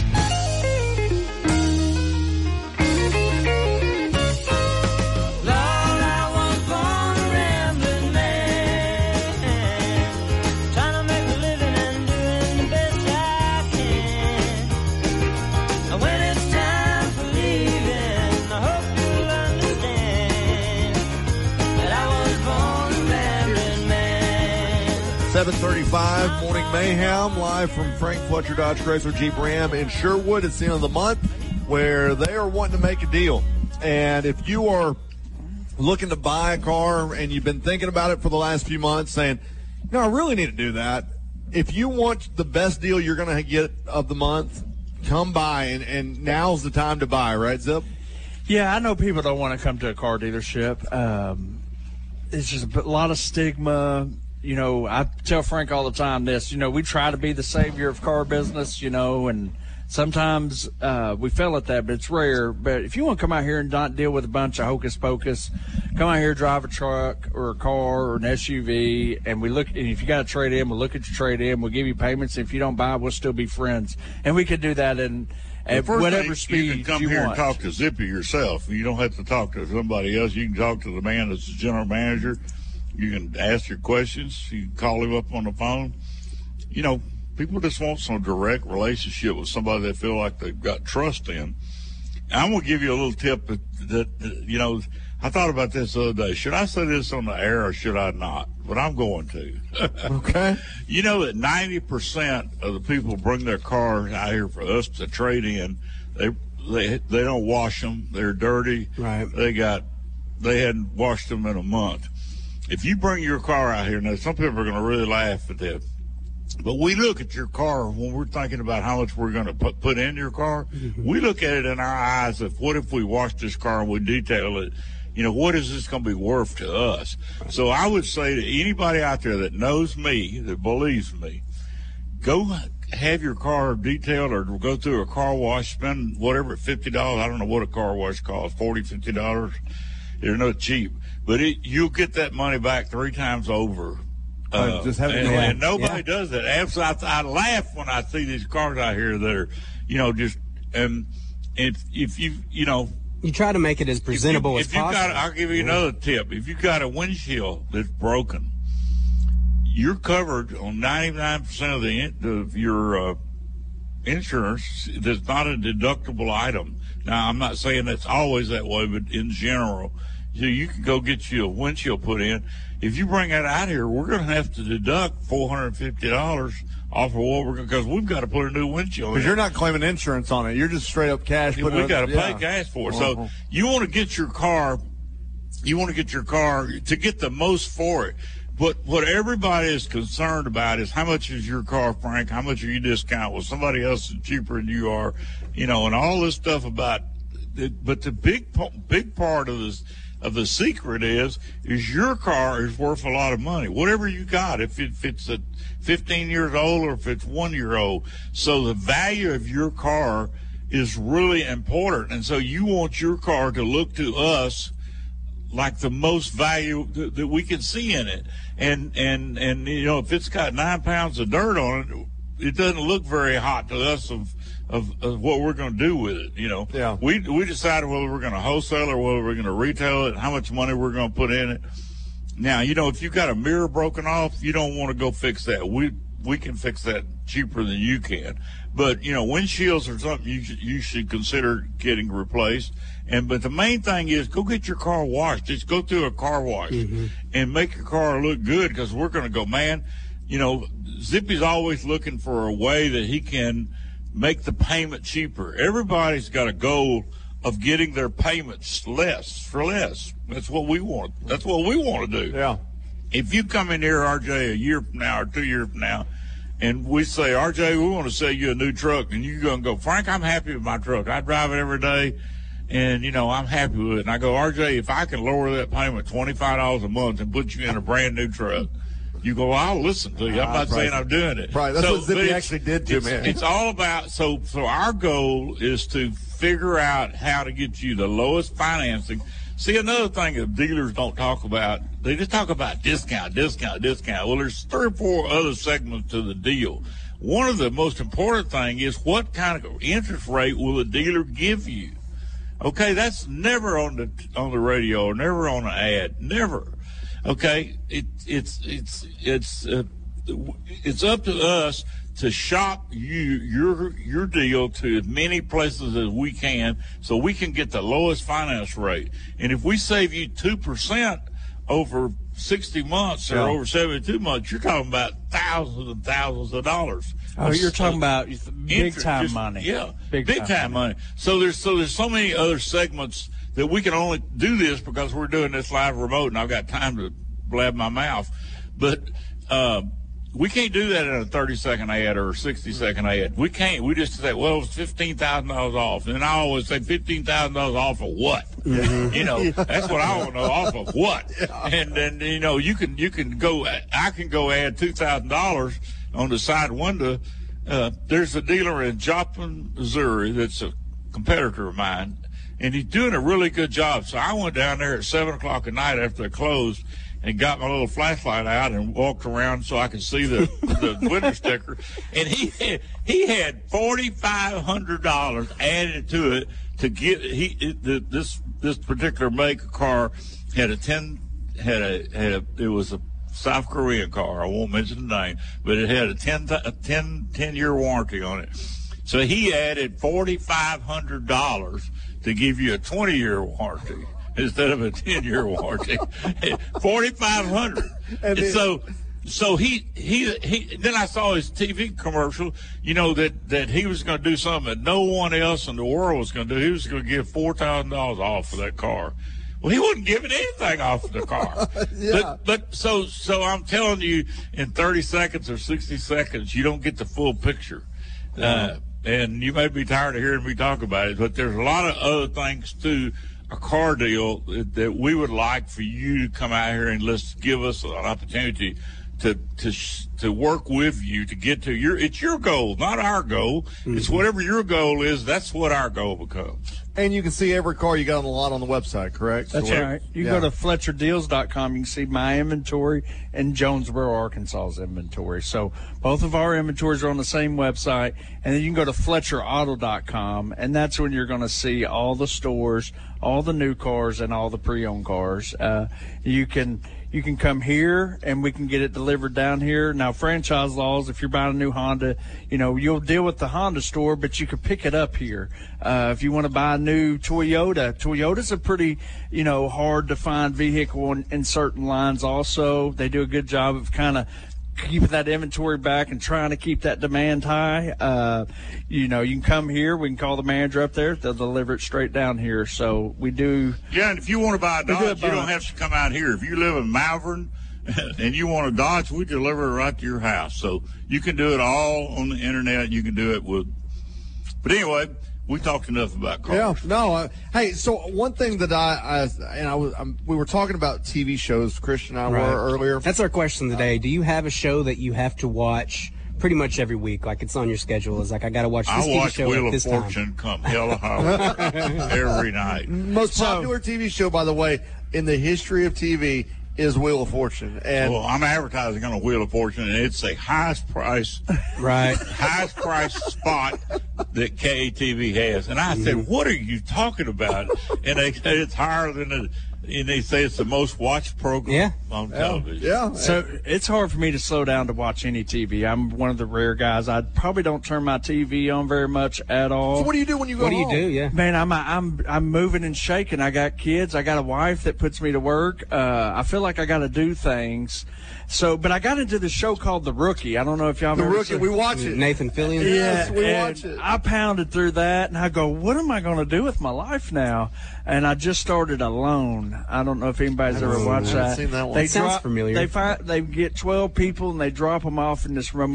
seven thirty-five, Morning Mayhem, live from Frank Fletcher Dodge Chrysler Jeep Ram in Sherwood. It's the end of the month where they are wanting to make a deal. And if you are looking to buy a car and you've been thinking about it for the last few months saying, no, I really need to do that. If you want the best deal you're going to get of the month, come by, and, and now's the time to buy, right, Zip? Yeah, I know people don't want to come to a car dealership. Um, it's just a lot of stigma. You know, I tell Frank all the time this, you know, we try to be the savior of car business, you know, and sometimes uh, we fail at that, but it's rare. But if you want to come out here and not deal with a bunch of hocus pocus, come out here, drive a truck or a car or an S U V, and we look, and if you got a trade in, we'll look at your trade in, we'll give you payments. If you don't buy, we'll still be friends. And we could do that in at well, whatever thing, speed you can come you here want. and talk to Zippy yourself. You don't have to talk to somebody else. You can talk to the man that's the general manager. You can ask your questions. You can call him up on the phone. You know, people just want some direct relationship with somebody they feel like they've got trust in. I'm going to give you a little tip that, that, that, you know, I thought about this the other day. Should I say this on the air or should I not? But I'm going to. Okay. You know that ninety percent of the people bring their cars out here for us to trade in. They they they don't wash them. They're dirty. Right. They got they hadn't washed them in a month. If you bring your car out here, now some people are going to really laugh at that, but we look at your car when we're thinking about how much we're going to put, put in your car. Mm-hmm. We look at it in our eyes of what if we wash this car and we detail it, you know, what is this going to be worth to us? Right. So I would say to anybody out there that knows me, that believes me, go have your car detailed or go through a car wash, spend whatever, fifty dollars. I don't know what a car wash costs, forty dollars, fifty dollars. They're not cheap. But it, you'll get that money back three times over. Uh, just have and, it and nobody yeah. does that. Absolutely, I, I laugh when I see these cars out here that are, you know, just and if if you you know, you try to make it as presentable if you, as if you possible. Got, I'll give you another tip. If you got a windshield that's broken, you're covered on ninety-nine percent of the of your uh, insurance. That's not a deductible item. Now, I'm not saying that's always that way, but in general. So you can go get you a windshield put in. If you bring that out here, we're going to have to deduct four hundred fifty dollars off of what we're going to, because we've got to put a new windshield in. Because you're not claiming insurance on it. You're just straight up cash. We got to pay cash for it. Uh-huh. So you want to get your car, you want to get your car to get the most for it. But what everybody is concerned about is how much is your car, Frank? How much are you discount? Well, somebody else is cheaper than you are, you know, and all this stuff about it. But the big, big part of this, of the secret is, is your car is worth a lot of money. Whatever you got, if, it, if it's a fifteen years old or if it's one year old. So the value of your car is really important. And so you want your car to look to us like the most value that, that we can see in it. And, and, and, you know, if it's got nine pounds of dirt on it, it doesn't look very hot to us of, Of, of what we're going to do with it, you know. Yeah. We we decided whether we're going to wholesale or whether we're going to retail it, how much money we're going to put in it. Now, you know, if you've got a mirror broken off, you don't want to go fix that. We we can fix that cheaper than you can. But, you know, windshields are something you should, you should consider getting replaced. And but the main thing is go get your car washed. Just go through a car wash mm-hmm. and make your car look good, because we're going to go, man, you know, Zippy's always looking for a way that he can make the payment cheaper. Everybody's got a goal of getting their payments less for less. That's what we want. That's what we want to do. Yeah. If you come in here, R J, a year from now or two years from now, and we say, R J, we want to sell you a new truck, and you're going to go, Frank, I'm happy with my truck. I drive it every day. and, you know, I'm happy with it. And I go, R J, if I can lower that payment twenty-five dollars a month and put you in a brand new truck, you go, I'll listen to you. I'm not uh, saying I'm doing it. Right. That's so, what Zippy actually did to it's, me. It's all about, so, so our goal is to figure out how to get you the lowest financing. See, another thing that dealers don't talk about, they just talk about discount, discount, discount. Well, there's three or four other segments to the deal. One of the most important thing is what kind of interest rate will the dealer give you? Okay, that's never on the on the radio or never on an ad, never. Okay, it, it's it's it's uh, it's up to us to shop you your your deal to as many places as we can, so we can get the lowest finance rate. And if we save you two percent over sixty months or Yeah. over seventy-two months, you're talking about thousands and thousands of dollars. Oh, you're talking Uh, about big interest, time just- money. Yeah, Big big, time time, money. So there's so there's so many other segments that we can only do this because we're doing this live remote, and I've got time to blab my mouth. But um, we can't do that in a thirty second ad or a sixty second ad. We can't. We just say, well, it's fifteen thousand dollars off, and I always say fifteen thousand dollars off of what? Mhm. You know, that's what I want to know. Off of what? Yeah. And then you know, you can you can go. I can go add two thousand dollars on the side window. Uh, there's a dealer in Joplin, Missouri that's a competitor of mine, and he's doing a really good job. So I went down there at seven o'clock at night after they closed and got my little flashlight out and walked around so I could see the, the window sticker. And he had, he had forty-five hundred dollars added to it to get he it, the, this this particular make of car had a ten had a had a it was a South Korean car. I won't mention the name, but it had a ten, a ten, ten year warranty on it. So he added forty-five hundred dollars to give you a twenty year warranty instead of a ten year warranty. forty-five hundred dollars. And, and so, so he, he, he, then I saw his T V commercial, you know, that, that he was going to do something that no one else in the world was going to do. He was going to give four thousand dollars off for that car. Well, he wasn't giving anything off of the car. Yeah. But, but so, so I'm telling you, in thirty seconds or sixty seconds, you don't get the full picture. Uh, and you may be tired of hearing me talk about it, but there's a lot of other things to a car deal that, that we would like for you to come out here and let's give us an opportunity to to to work with you to get to your. It's your goal, not our goal. Mm-hmm. It's whatever your goal is. That's what our goal becomes. And you can see every car you got on the lot on the website, correct? That's So, right. You yeah. go to Fletcher Deals dot com. You can see my inventory and Jonesboro, Arkansas's inventory. So both of our inventories are on the same website. And then you can go to Fletcher Auto dot com, and that's when you're going to see all the stores, all the new cars, and all the pre-owned cars. Uh, you can you can come here, and we can get it delivered down here. Now, franchise laws, if you're buying a new Honda, you know, you'll deal with the Honda store, but you can pick it up here. Uh, if you want to buy a new Toyota, Toyota's a pretty, you know, hard to find vehicle in, in certain lines also. They do a good job of kind of keeping that inventory back and trying to keep that demand high. Uh, you know, you can come here. We can call the manager up there. They'll deliver it straight down here. So we do. Yeah, and if you want to buy a We do a Dodge, you don't bunch. have to come out here. If you live in Malvern and you want a Dodge, we deliver it right to your house. So you can do it all on the internet. You can do it with. But anyway, we talked enough about cars. Yeah, no. Uh, hey, so one thing that I, I and I was, I'm, we were talking about T V shows. Christian and I Right. were earlier. That's our question today. Do you have a show that you have to watch pretty much every week? Like it's on your schedule. It's like I got to watch this I T V watch show Wheel at of this Fortune time. come hell or high water every night. Most popular T V show, by the way, in the history of T V is Wheel of Fortune. And well, I'm advertising on a Wheel of Fortune, and it's the highest price, right? highest price spot that K A T V has. And I said, "What are you talking about?" And they say it's higher than the. And they say it's the most watched program Yeah. on Yeah. television. Yeah. So it's hard for me to slow down to watch any T V. I'm one of the rare guys. I probably don't turn my T V on very much at all. So what do you do when you go What do you home? do? Yeah, man, I'm I'm I'm moving and shaking. I got kids. I got a wife that puts me to work. Uh, I feel like I got to do things. So, but I got into this show called The Rookie. I don't know if y'all The ever Rookie, seen- we watch it. Nathan Fillion. Yes, Yeah, we and watch it. I pounded through that, and I go, "What am I going to do with my life now?" And I just started Alone. I don't know if anybody's ever watched I haven't that. seen that one. They It sounds drop- familiar. They find they get twelve people and they drop them off in this remote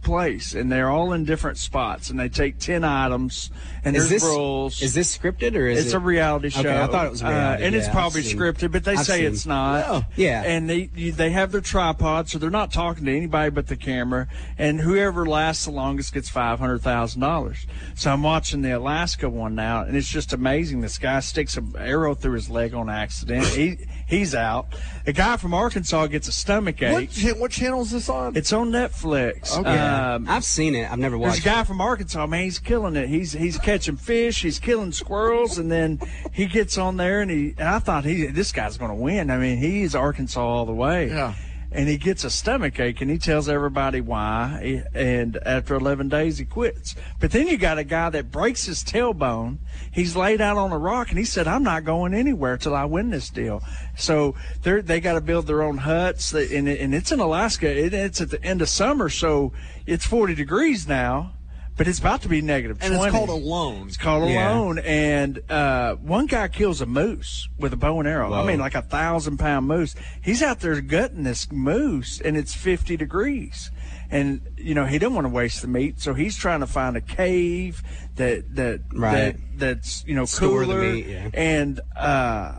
place, and they're all in different spots, and they take ten items, and Is there's this- rules. is this scripted, or is it's it- a reality show? Okay, I thought it was a reality, uh, and it's yeah, probably I've seen- scripted, but they I've say seen- it's not. Yeah. and they you, they have their tripod, so they're not talking to anybody but the camera, and whoever lasts the longest gets five hundred thousand dollars. So I'm watching the Alaska one now, and it's just amazing. This guy sticks an arrow through his leg on accident. he he's out. A guy from Arkansas gets a stomach ache. What, cha- what channel is this on? It's on Netflix. Okay. Um, I've seen it. I've never There's watched a guy from Arkansas, man. He's killing it. He's he's catching fish. He's killing squirrels, and then he gets on there, and he. And I thought he this guy's going to win. I mean, he's Arkansas all the way. Yeah. And he gets a stomach ache, and he tells everybody why. And after eleven days, he quits. But then you got a guy that breaks his tailbone. He's laid out on a rock, and he said, "I'm not going anywhere till I win this deal." So they they got to build their own huts, and, it, and it's in Alaska. It, it's at the end of summer, so it's forty degrees now. But it's about to be negative And twenty. it's called Alone. It's called Yeah. Alone. And uh, one guy kills a moose with a bow and arrow. I Whoa. mean, like a thousand pound moose. He's out there gutting this moose, and it's fifty degrees. And you know he didn't want to waste the meat, so he's trying to find a cave that that Right. that that's you know Store the cooler. meat, yeah. And uh,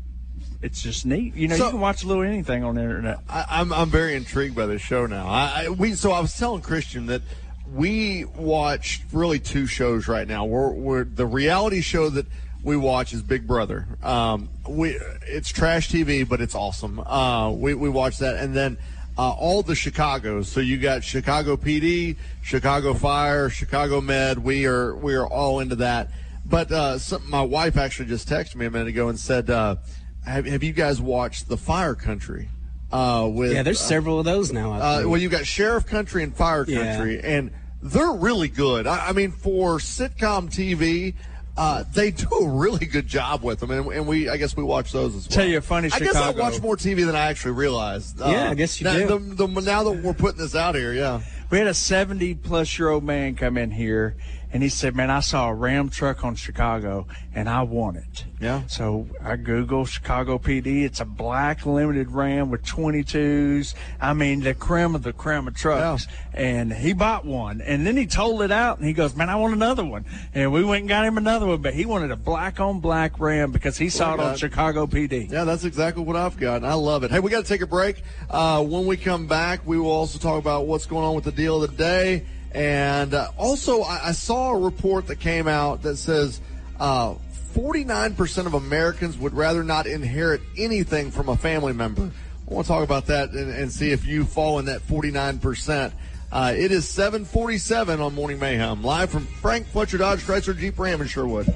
it's just neat. You know, So- you can watch a little anything on the internet. I, I'm I'm very intrigued by this show now. I, I we so I was telling Christian that we watch really two shows right now. We're, we're the reality show that we watch is Big Brother. Um, we it's trash T V, but it's awesome. Uh, we we watch that, and then uh, all the Chicagos. So you got Chicago P D, Chicago Fire, Chicago Med. We are we are all into that. But uh, some, my wife actually just texted me a minute ago and said, uh, "Have have you guys watched The Fire Country?" Uh, with Yeah, there's uh, several of those now. I uh, think. well, you got Sheriff Country and Fire Yeah. Country, and they're really good. I, I mean, for sitcom T V, uh, they do a really good job with them, and, and we, I guess, we watch those as well. Tell you a funny I guess I Chicago- watch more T V than I actually realized. Uh, Yeah, I guess you now, do. The, the, now that we're putting this out here, yeah. We had a seventy-plus-year-old man come in here, and he said, "Man, I saw a Ram truck on Chicago, and I want it." Yeah. So I Googled Chicago P D. It's a black limited Ram with twenty-twos. I mean, the creme of the creme of trucks. And he bought one, and then he told it out, and he goes, "Man, I want another one." And we went and got him another one, but he wanted a black-on-black Ram because he saw it on God. Chicago P D. Yeah, that's exactly what I've got, and I love it. Hey, we got to take a break. Uh, when we come back, we will also talk about what's going on with the deal of the day. And uh, also, I, I saw a report that came out that says uh, forty-nine percent of Americans would rather not inherit anything from a family member. I want to talk about that and, and see if you fall in that forty-nine percent. Uh, it is seven forty-seven on Morning Mayhem, live from Frank Fletcher Dodge Chrysler Jeep Ram in Sherwood.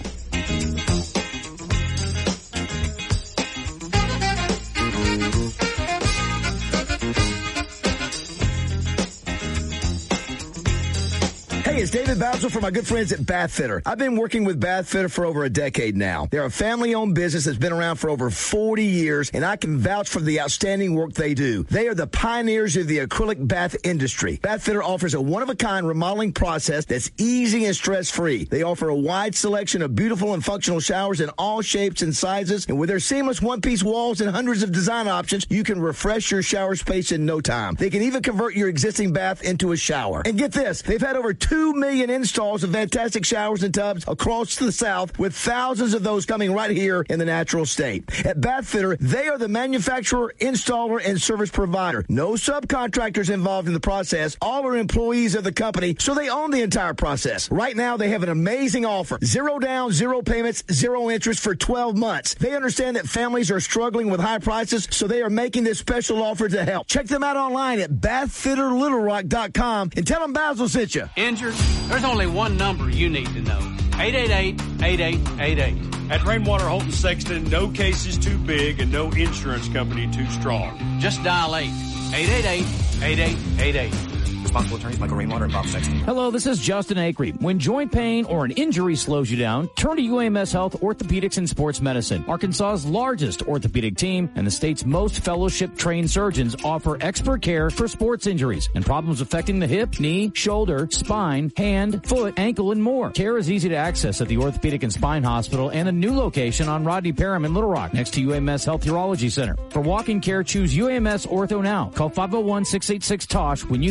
Hey, it's David Basil from my good friends at Bath Fitter. I've been working with Bath Fitter for over a decade now. They're a family-owned business that's been around for over forty years, and I can vouch for the outstanding work they do. They are the pioneers of the acrylic bath industry. Bath Fitter offers a one-of-a-kind remodeling process that's easy and stress-free. They offer a wide selection of beautiful and functional showers in all shapes and sizes, and with their seamless one-piece walls and hundreds of design options, you can refresh your shower space in no time. They can even convert your existing bath into a shower. And get this, they've had over two million installs of fantastic showers and tubs across the South, with thousands of those coming right here in the natural state. At Bath Fitter, they are the manufacturer, installer, and service provider. No subcontractors involved in the process. All are employees of the company, so they own the entire process. Right now, they have an amazing offer. Zero down, zero payments, zero interest for twelve months. They understand that families are struggling with high prices, so they are making this special offer to help. Check them out online at bath fitter little rock dot com and tell them Basil sent you. Injured? There's only one number you need to know. eight eight eight, eight eight eight eight. At Rainwater Holton Sexton, no case is too big and no insurance company too strong. Just dial eight eight eight eight, eight eight eight eight. Responsible attorneys Michael Rainwater and Bob Sexton. Hello, this is Justin Acree. When joint pain or an injury slows you down, turn to U A M S Health Orthopedics and Sports Medicine. Arkansas's largest orthopedic team and the state's most fellowship-trained surgeons offer expert care for sports injuries and problems affecting the hip, knee, shoulder, spine, hand, foot, ankle, and more. Care is easy to access at the Orthopedic and Spine Hospital and a new location on Rodney Parham in Little Rock next to U A M S Health Urology Center. For walk-in care, choose U A M S Ortho now. Call five oh one, six eight six, T O S H when you think ortho.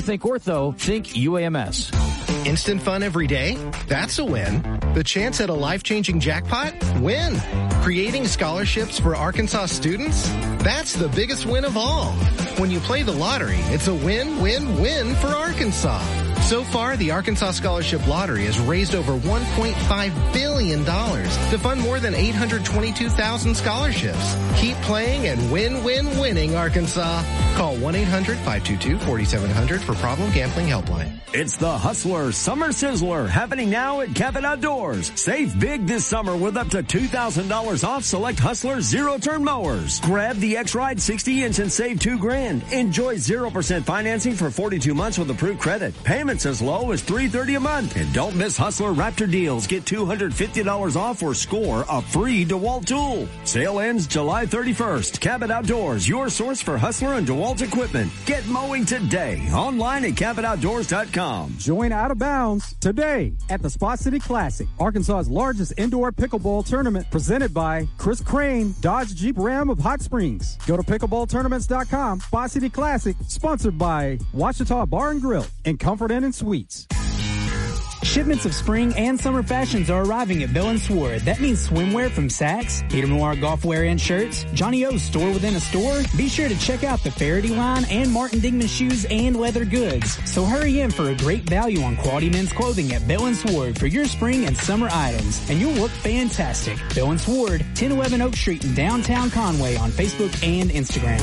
though, think U A M S. Instant fun every day? That's a win. The chance at a life-changing jackpot? Win. Creating scholarships for Arkansas students? That's the biggest win of all. When you play the lottery, it's a win-win-win for Arkansas. So far, the Arkansas Scholarship Lottery has raised over one point five billion dollars to fund more than eight hundred twenty-two thousand scholarships. Keep playing and win-win-winning, Arkansas. Call one eight hundred five two two four seven zero zero for Problem Gambling Helpline. It's the Hustler Summer Sizzler happening now at Cabot Outdoors. Save big this summer with up to two thousand dollars off select Hustler zero-turn mowers. Grab the X-Ride sixty inch and save two grand. Enjoy zero percent financing for forty-two months with approved credit. Payments as low as three hundred thirty dollars a month. And don't miss Hustler Raptor deals. Get two hundred fifty dollars off or score a free DeWalt tool. Sale ends July thirty-first. Cabot Outdoors, your source for Hustler and DeWalt equipment. Get mowing today. Online at cabot outdoors dot com. Join Out of Bounds today at the Spot City Classic, Arkansas's largest indoor pickleball tournament, presented by Chris Crane, Dodge Jeep Ram of Hot Springs. Go to pickleball tournaments dot com. Spot City Classic, sponsored by Washita Bar and Grill and Comfort Inn and Suites. Shipments of spring and summer fashions are arriving at Bill and Sword. That means swimwear from Saks, Peter Millar golf wear and shirts, Johnny O's store within a store. Be sure to check out the Faraday line and Martin Dingman shoes and leather goods. So hurry in for a great value on quality men's clothing at Bill and Sword for your spring and summer items, and you'll look fantastic. Bill and Sword, ten eleven Oak Street in downtown Conway on Facebook and Instagram.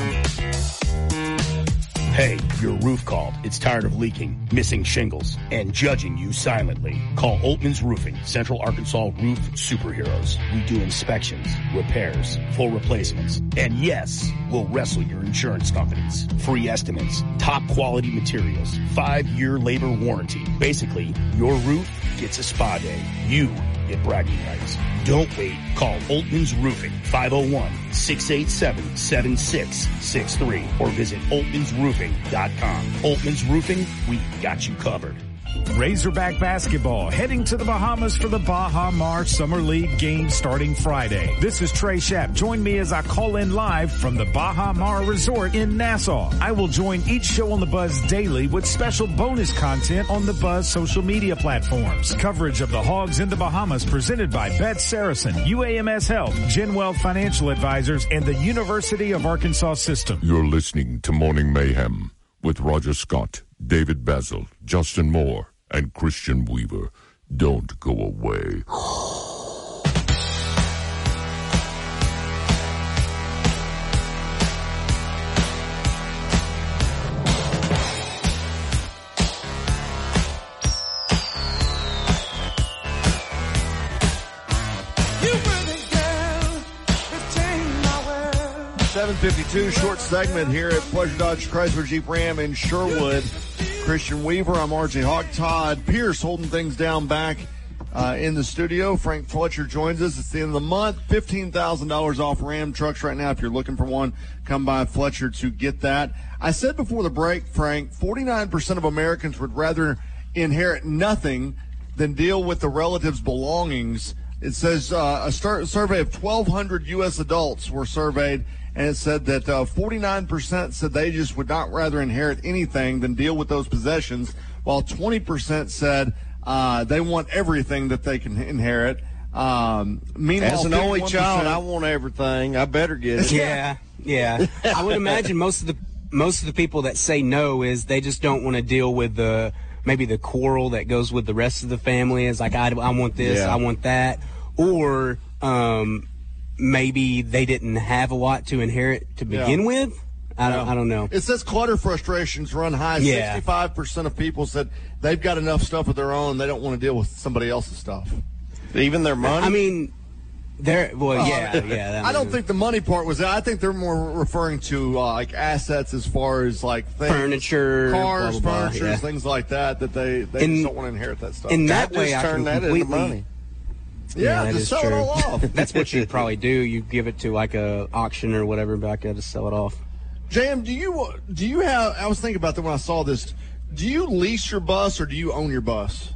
Hey, your roof called. It's tired of leaking, missing shingles, and judging you silently. Call Oltman's Roofing, Central Arkansas roof superheroes. We do inspections, repairs, full replacements, and yes, we'll wrestle your insurance companies. Free estimates, top quality materials, five-year labor warranty. Basically, your roof gets a spa day. You get bragging rights. Don't wait. Call Oltman's Roofing, five oh one, six eight seven, seven six six three, or visit oltmans roofing dot com. Oltman's Roofing, we got you covered. Razorback basketball heading to the Bahamas for the Baja Mar Summer League game starting Friday. This is Trey Schapp. Join me as I call in live from the Baja Mar Resort in Nassau. I will join each show on the Buzz daily with special bonus content on the Buzz social media platforms. Coverage of the Hogs in the Bahamas presented by Bet Saracen, U A M S Health, GenWealth Financial Advisors, and the University of Arkansas System. You're listening to Morning Mayhem with Roger Scott, David Basil, Justin Moore, and Christian Weaver. Don't go away. seven fifty-two, short segment here at Pleasure Dodge Chrysler Jeep Ram in Sherwood. Christian Weaver, I'm R J Hawk. Todd Pierce holding things down back uh, in the studio. Frank Fletcher joins us. It's the end of the month. fifteen thousand dollars off Ram trucks right now. If you're looking for one, come by Fletcher to get that. I said before the break, Frank, forty-nine percent of Americans would rather inherit nothing than deal with the relatives' belongings. It says uh, a start, survey of twelve hundred U S adults were surveyed, and it said that uh, forty-nine percent said they just would not rather inherit anything than deal with those possessions, while twenty percent said uh, they want everything that they can inherit. Um, meanwhile, as an only child, I want everything. I better get it. Yeah, yeah. I would imagine most of the most of the people that say no is they just don't want to deal with the maybe the quarrel that goes with the rest of the family. Is like I, I want this, Yeah. I want that, or um, maybe they didn't have a lot to inherit to begin Yeah. with. I don't, Yeah. I don't know. It says clutter frustrations run high. Yeah. sixty-five percent of people said they've got enough stuff of their own. They don't want to deal with somebody else's stuff. Even their money? I mean, they're, well, Uh, yeah, yeah. that I don't makes- think the money part was that. I think they're more referring to uh, like assets as far as like things, Furniture, cars, blah, blah, blah, furniture, yeah. things like that. That they they In- just don't want to inherit that stuff. in that I way, just I turn can that into completely, money. Yeah, that just is sell it true. all off. That's what you probably do. You give it to like a auction or whatever, but I gotta sell it off. J M, do you do you have? I was thinking about that when I saw this. Do you lease your bus or do you own your bus?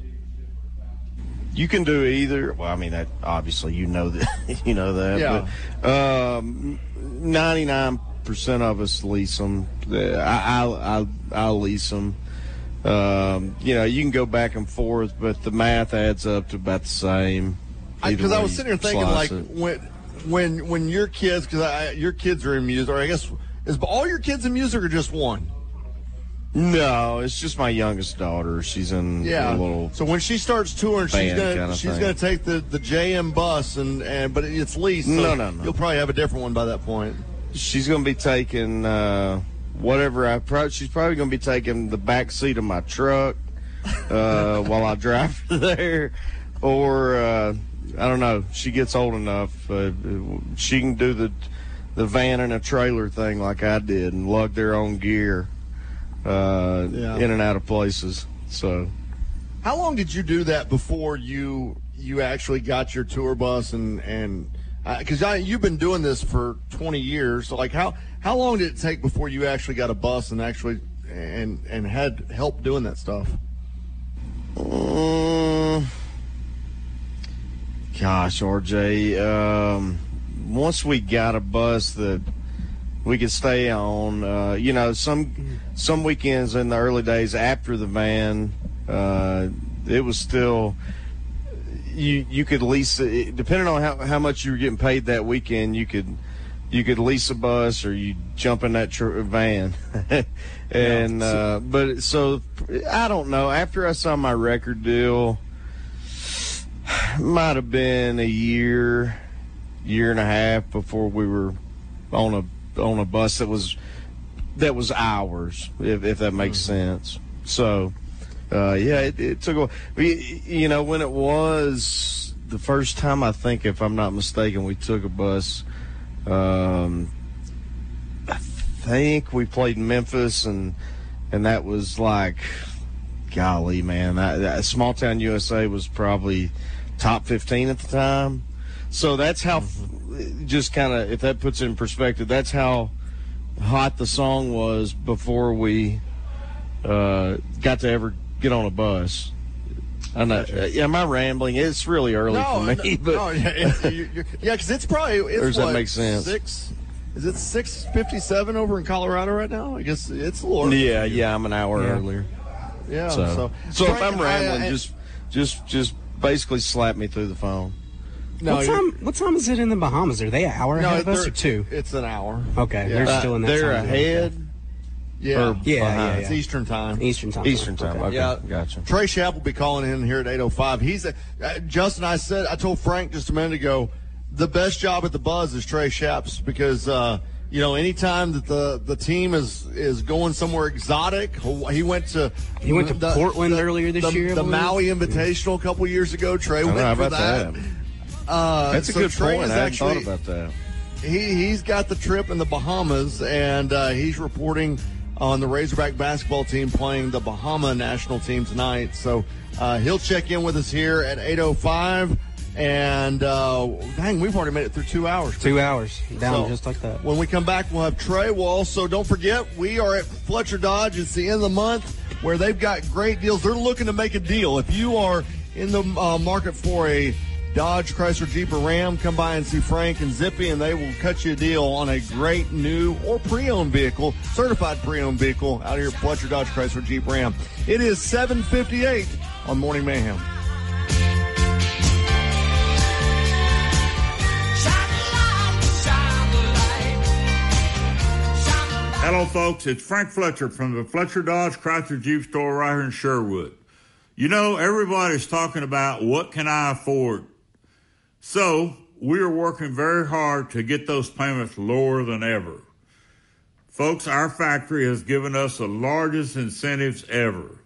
You can do either. Well, I mean, that obviously you know that. You know that. Yeah. But, um, ninety-nine percent of us lease them. I, I, I, I'll lease them. Um, you know, you can go back and forth, but the math adds up to about the same. Because I, I was sitting here thinking, like, it. when when when your kids, because your kids are in music, or I guess, is all your kids in music or just one? No, it's just my youngest daughter. She's in Yeah. a little. So when she starts touring, she's band gonna kinda she's thing. gonna take the, the J M bus, and, and but it's leased. So No, no, no. You'll probably have a different one by that point. She's going to be taking uh, whatever I. Pro- she's probably going to be taking the back seat of my truck uh, while I drive her there, or uh, I don't know. She gets old enough. Uh, she can do the the van and a trailer thing like I did, and lug their own gear uh, Yeah. in and out of places. So, How long did you do that before you you actually got your tour bus and and because I you've been doing this for twenty years, so like how how long did it take before you actually got a bus and actually and and had help doing that stuff? Um, gosh, R J, um, once we got a bus that we could stay on, uh, you know, some some weekends in the early days after the van, uh, it was still you you could lease it, depending on how, how much you were getting paid that weekend. You could you could lease a bus or you jump in that tr- van, and uh, but so I don't know. After I saw my record deal, might have been a year, year and a half before we were on a on a bus that was that was ours, if if that makes sense. So, uh, yeah, it, it took a while. We, you know, when it was the first time, I think, if I'm not mistaken, we took a bus. Um, I think we played in Memphis, and and that was like, golly, man, that, that Small Town U S A was probably top fifteen at the time. So that's how, just kind of, if that puts it in perspective, that's how hot the song was before we uh, got to ever get on a bus. I know. Uh, am I rambling? It's really early No, for me. no, but no, yeah, it's, you, you're, yeah, because it's probably it's Or does that what, make sense? Six, is it six fifty-seven over in Colorado right now? I guess it's a little early. yeah, yeah, I'm an hour Yeah. earlier. Yeah. So, So, so, if Frank, I'm rambling, I- I- just, just, just basically slap me through the phone. No, what you're- time? What time is it in the Bahamas? Are they an hour ahead of us they're- or two? It's an hour. Okay, Yeah. they're still in that. They're time zone. ahead. Yeah. Or Yeah, behind? yeah, It's yeah. Eastern time. Eastern time. Eastern time. Okay, Yeah. gotcha. Trey Schapp will be calling in here at eight oh five. He's a, uh, Justin, I said, I told Frank just a minute ago, the best job at the Buzz is Trey Schapp's because, uh, you know, anytime that the, the team is, is going somewhere exotic, he went to He went to the- Portland the- earlier this the, year, I The believe. Maui Invitational a couple years ago. Trey I went know, how for about that. that? Uh, That's a so good Trey point. is I hadn't actually, thought about that. he he's got the trip in the Bahamas, and uh, he's reporting on the Razorback basketball team playing the Bahama national team tonight. So uh, he'll check in with us here at eight oh five. And uh, dang, we've already made it through two hours. Two hours down So, just like that. When we come back, we'll have Trey. We'll also, don't forget, we are at Fletcher Dodge. It's the end of the month where they've got great deals. They're looking to make a deal. If you are in the uh, market for a Dodge, Chrysler, Jeep, or Ram, come by and see Frank and Zippy, and they will cut you a deal on a great new or pre-owned vehicle, certified pre-owned vehicle out here at Fletcher Dodge, Chrysler, Jeep, Ram. It is seven fifty-eight on Morning Mayhem. Hello, folks. It's Frank Fletcher from the Fletcher Dodge Chrysler Jeep store right here in Sherwood. You know, everybody's talking about what can I afford? So we are working very hard to get those payments lower than ever. Folks, our factory has given us the largest incentives ever.